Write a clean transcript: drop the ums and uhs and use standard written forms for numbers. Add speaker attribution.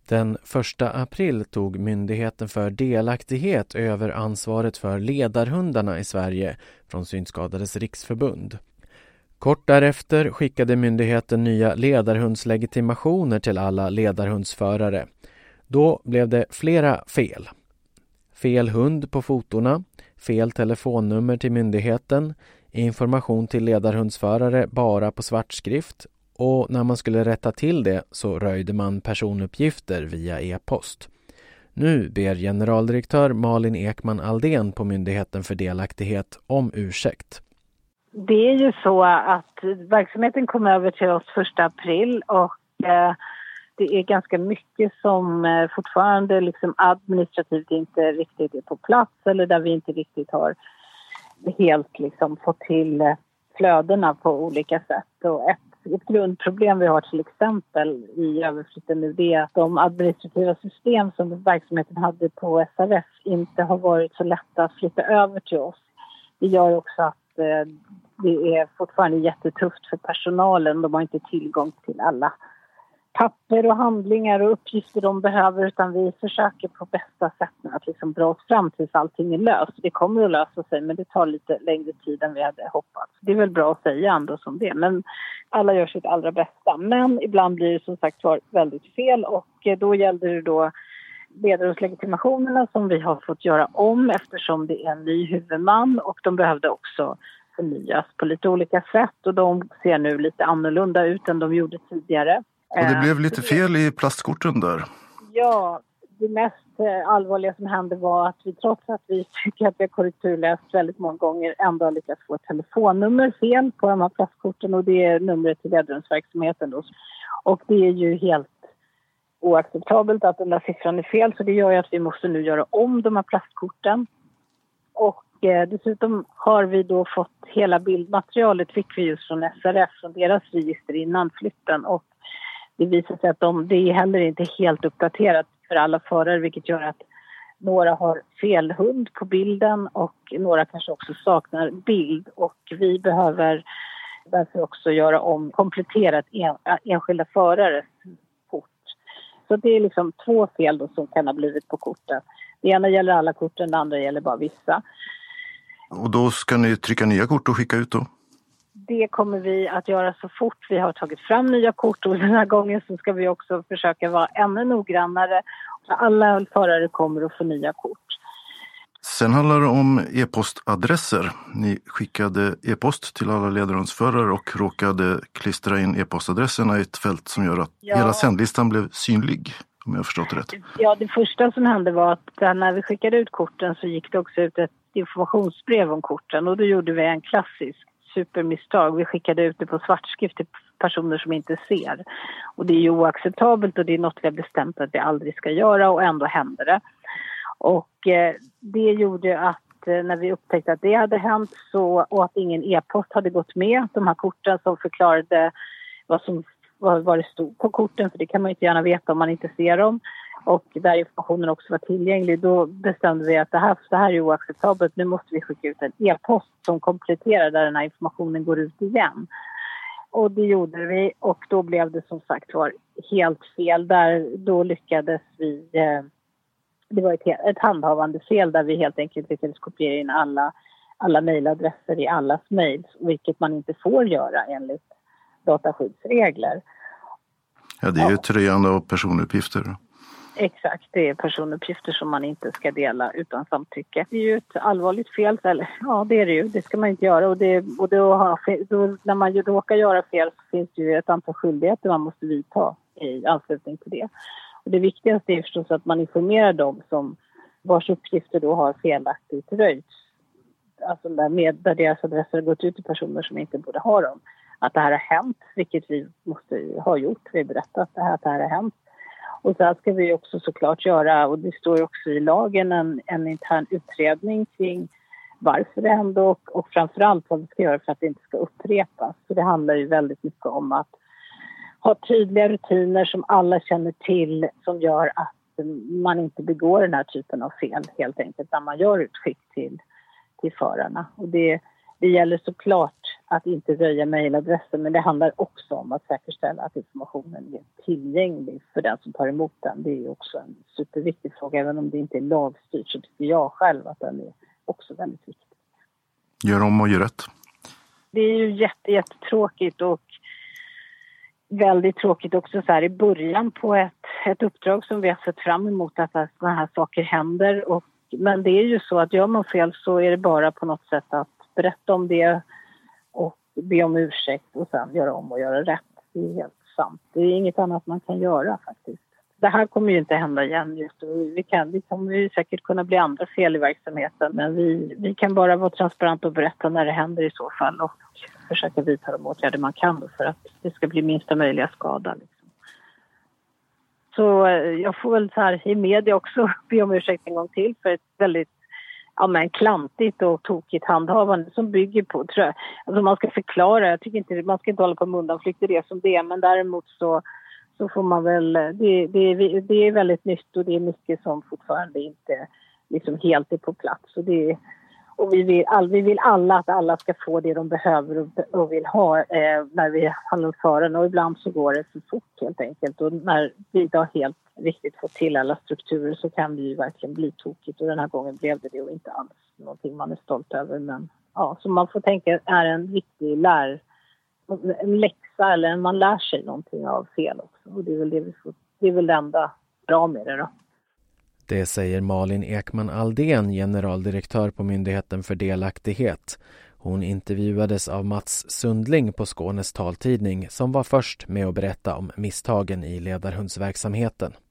Speaker 1: Den 1 april tog Myndigheten för delaktighet över ansvaret för ledarhundarna i Sverige från Synskadades riksförbund. Kort därefter skickade myndigheten nya ledarhundslegitimationer till alla ledarhundsförare. Då blev det flera fel. Fel hund på fotorna, fel telefonnummer till myndigheten, information till ledarhundsförare bara på svartskrift och när man skulle rätta till det så röjde man personuppgifter via e-post. Nu ber generaldirektör Malin Ekman Aldén på Myndigheten för delaktighet om ursäkt.
Speaker 2: Det är ju så att verksamheten kom över till oss 1 april och det är ganska mycket som fortfarande liksom administrativt inte riktigt är på plats eller där vi inte riktigt har helt liksom fått till flödena på olika sätt. Och ett grundproblem vi har till exempel i överflytten nu det är att de administrativa system som verksamheten hade på SRF inte har varit så lätta att flytta över till oss. Det gör också att det är fortfarande jättetufft för personalen. De har inte tillgång till alla papper och handlingar och uppgifter de behöver utan vi försöker på bästa sätt att liksom dra oss fram tills allting är löst. Det kommer att lösa sig men det tar lite längre tid än vi hade hoppats. Det är väl bra att säga ändå som det men alla gör sitt allra bästa. Men ibland blir det som sagt väldigt fel och då gällde det då ledarhundslegitimationerna som vi har fått göra om eftersom det är en ny huvudman och de behövde också förnyas på lite olika sätt och de ser nu lite annorlunda ut än de gjorde tidigare.
Speaker 3: Och det blev lite fel i plastkorten där.
Speaker 2: Ja, det mest allvarliga som hände var att vi trots att vi tycker att vi har korrekturläst väldigt många gånger ändå har lyckats få ett telefonnummer fel på de här plastkorten och det är numret till ledarhundsverksamheten då. Och det är ju helt oacceptabelt att den där siffran är fel så det gör ju att vi måste nu göra om de här plastkorten. Och dessutom har vi då fått hela bildmaterialet fick vi just från SRF från deras register innan flytten och det visar sig att det är heller inte helt uppdaterat för alla förare vilket gör att några har fel hund på bilden och några kanske också saknar bild och vi behöver därför också göra om kompletterat enskilda förares kort. Så det är liksom 2 fel då som kan ha blivit på korten. Det ena gäller alla korten, det andra gäller bara vissa.
Speaker 3: Och då ska ni trycka nya kort och skicka ut då?
Speaker 2: Det kommer vi att göra så fort vi har tagit fram nya kort och den här gången så ska vi också försöka vara ännu noggrannare. Alla förare kommer att få nya kort.
Speaker 3: Sen handlar det om e-postadresser. Ni skickade e-post till alla ledarhundsförare och råkade klistra in e-postadresserna i ett fält som gör att hela sändlistan blev synlig. Om jag har förstått det rätt.
Speaker 2: Ja, det första som hände var att när vi skickade ut korten så gick det också ut ett informationsbrev om korten och då gjorde vi en klassisk supermisstag. Vi skickade ut det på svartskrift till personer som inte ser. Och det är ju oacceptabelt och det är något vi har bestämt att vi aldrig ska göra och ändå hände det. Och det gjorde att när vi upptäckte att det hade hänt och att ingen e-post hade gått med de här korten som förklarade vad det stod på korten för det kan man inte gärna veta om man inte ser dem. Och där informationen också var tillgänglig, då bestämde vi att det här är oacceptabelt. Nu måste vi skicka ut en e-post som kompletterar där den här informationen går ut igen. Och det gjorde vi och då blev det som sagt helt fel. Då lyckades vi, det var ett handhavande fel där vi helt enkelt lyckades kopiera in alla mejladresser i allas mejl, vilket man inte får göra enligt dataskyddsregler.
Speaker 3: Ja, det är ju ett röjande av personuppgifter.
Speaker 2: Exakt, det är personuppgifter som man inte ska dela utan samtycke. Det är ju ett allvarligt fel, eller ja det är det ju, det ska man inte göra och då, när man råkar göra fel så finns det ju ett antal skyldigheter man måste vidta i anslutning till det. Och det viktigaste är förstås att man informerar dem som vars uppgifter då har felaktigt röjts. Alltså där deras adresser har gått ut till personer som inte borde ha dem. Att det här har hänt, vilket vi måste ha gjort, vi har berättat att det här har hänt. Och så ska vi också såklart göra, och det står också i lagen, en intern utredning kring varför det hände och framförallt vad vi ska göra för att det inte ska upprepas. Så det handlar ju väldigt mycket om att ha tydliga rutiner som alla känner till som gör att man inte begår den här typen av fel helt enkelt när man gör utskick till förarna. Och det gäller såklart att inte röja mejladressen, men det handlar också om att säkerställa att informationen är tillgänglig för den som tar emot den. Det är ju också en superviktig fråga, även om det inte är lagstyrt, så tycker jag själv att den är också väldigt viktig.
Speaker 3: Gör om och gör rätt.
Speaker 2: Det är ju jättetråkigt och väldigt tråkigt också så här i början på ett uppdrag som vi har sett fram emot att sådana här saker händer. Men det är ju så att gör man fel så är det bara på något sätt att berätta om det och be om ursäkt och sen göra om och göra rätt. Det är helt sant. Det är inget annat man kan göra faktiskt. Det här kommer ju inte hända igen just nu. Vi kommer ju säkert kunna bli andra fel i verksamheten, men vi kan bara vara transparenta och berätta när det händer i så fall och försöka vidta de åtgärder man kan för att det ska bli minsta möjliga skada. Liksom. Så jag får väl så här i media också be om ursäkt en gång till för ett väldigt klantigt och tokigt handhavande som bygger på, tror jag. Alltså man ska förklara, jag tycker inte, man ska inte hålla på med undanflykter det som det är, men däremot så får man väl, det är väldigt nytt och det är mycket som fortfarande inte liksom helt är på plats. Och vi vill alla att alla ska få det de behöver och vill ha när vi handlar för den. Och ibland så går det för fort helt enkelt. Och när vi inte har helt riktigt fått till alla strukturer så kan det ju verkligen bli tokigt. Och den här gången blev det och inte alls någonting man är stolt över. Men ja, så man får tänka är en viktig en läxa eller man lär sig någonting av fel också. Och det är väl det enda bra med det då.
Speaker 1: Det säger Malin Ekman Aldén, generaldirektör på Myndigheten för delaktighet. Hon intervjuades av Mats Sundling på Skånes taltidning som var först med att berätta om misstagen i ledarhundsverksamheten.